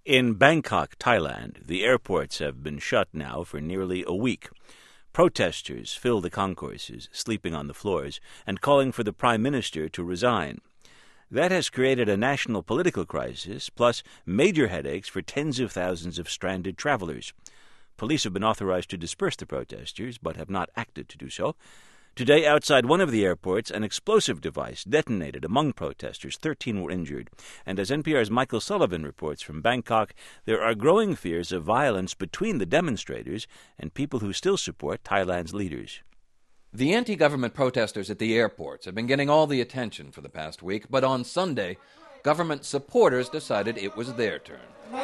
In Bangkok, Thailand, the airports have been shut now for nearly a week. Protesters fill the concourses, sleeping on the floors, and calling for the Prime Minister to resign. That has created a national political crisis, plus major headaches for tens of thousands of stranded travelers. Police have been authorized to disperse the protesters, but have not acted to do so. Today, outside one of the airports, an explosive device detonated among protesters. 13 were injured. And as NPR's Michael Sullivan reports from Bangkok, there are growing fears of violence between the demonstrators and people who still support Thailand's leaders. The anti-government protesters at the airports have been getting all the attention for the past week, but on Sunday, government supporters decided it was their turn.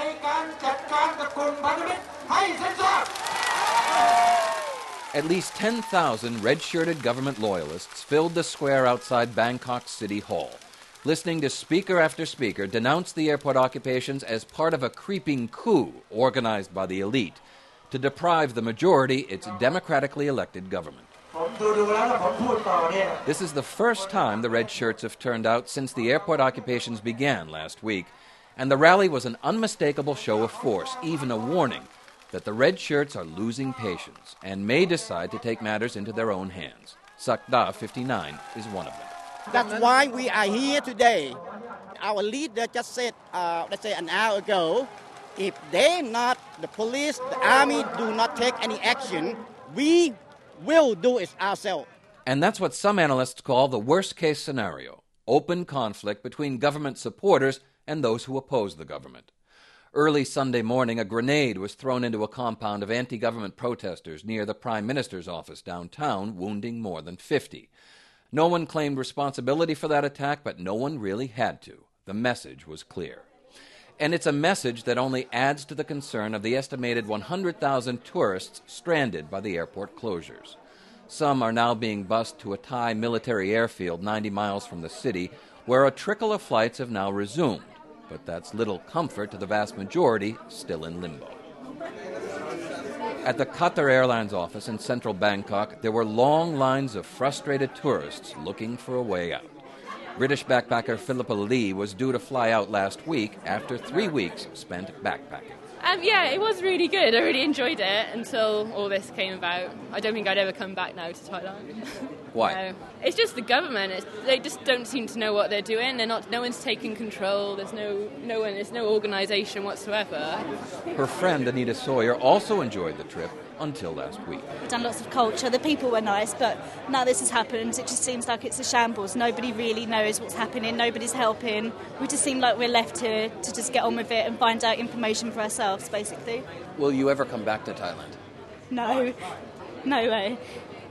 At least 10,000 red-shirted government loyalists filled the square outside Bangkok City Hall, listening to speaker after speaker denounce the airport occupations as part of a creeping coup organized by the elite to deprive the majority its democratically elected government. This is the first time the red shirts have turned out since the airport occupations began last week, and the rally was an unmistakable show of force, even a warning that the red shirts are losing patience and may decide to take matters into their own hands. Sakda 59 is one of them. That's why we are here today. Our leader just said, let's say an hour ago, if the police, the army do not take any action, we will do it ourselves. And that's what some analysts call the worst-case scenario, open conflict between government supporters and those who oppose the government. Early Sunday morning, a grenade was thrown into a compound of anti-government protesters near the Prime Minister's office downtown, wounding more than 50. No one claimed responsibility for that attack, but no one really had to. The message was clear. And it's a message that only adds to the concern of the estimated 100,000 tourists stranded by the airport closures. Some are now being bused to a Thai military airfield 90 miles from the city, where a trickle of flights have now resumed. But that's little comfort to the vast majority still in limbo. At the Qatar Airlines office in central Bangkok, there were long lines of frustrated tourists looking for a way out. British backpacker Philippa Lee was due to fly out last week after 3 weeks spent backpacking. Yeah, it was really good. I really enjoyed it until all this came about. I don't think I'd ever come back now to Thailand. Why? No. It's just the government. They just don't seem to know what they're doing. No one's taking control. There's no organisation whatsoever. Her friend Anita Sawyer also enjoyed the trip until last week. We've done lots of culture. The people were nice, but now this has happened, it just seems like it's a shambles. Nobody really knows what's happening. Nobody's helping. We just seem like we're left here to just get on with it and find out information for ourselves, basically. Will you ever come back to Thailand? No way.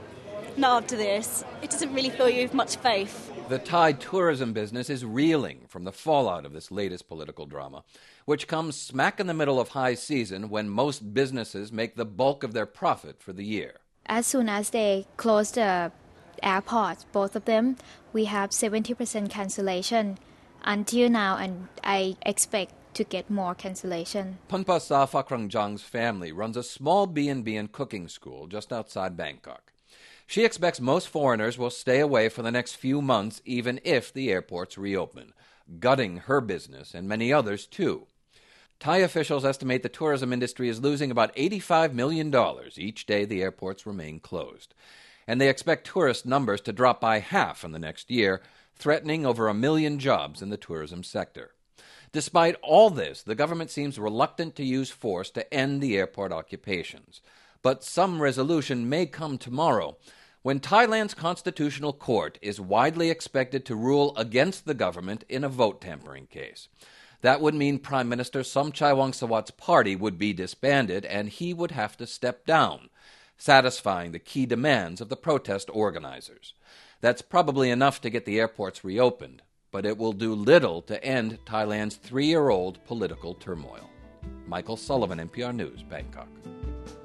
Not after this. It doesn't really fill you with much faith. The Thai tourism business is reeling from the fallout of this latest political drama, which comes smack in the middle of high season when most businesses make the bulk of their profit for the year. As soon as they close the airports, both of them, we have 70% cancellation until now, and I expect to get more cancellation. Punpa Safakrangjan's family runs a small B&B and cooking school just outside Bangkok. She expects most foreigners will stay away for the next few months even if the airports reopen, gutting her business and many others too. Thai officials estimate the tourism industry is losing about $85 million each day the airports remain closed. And they expect tourist numbers to drop by half in the next year, threatening over 1 million jobs in the tourism sector. Despite all this, the government seems reluctant to use force to end the airport occupations. But some resolution may come tomorrow, when Thailand's constitutional court is widely expected to rule against the government in a vote tampering case. That would mean Prime Minister Somchai Wongsawat's party would be disbanded and he would have to step down, satisfying the key demands of the protest organizers. That's probably enough to get the airports reopened, but it will do little to end Thailand's 3-year-old political turmoil. Michael Sullivan, NPR News, Bangkok.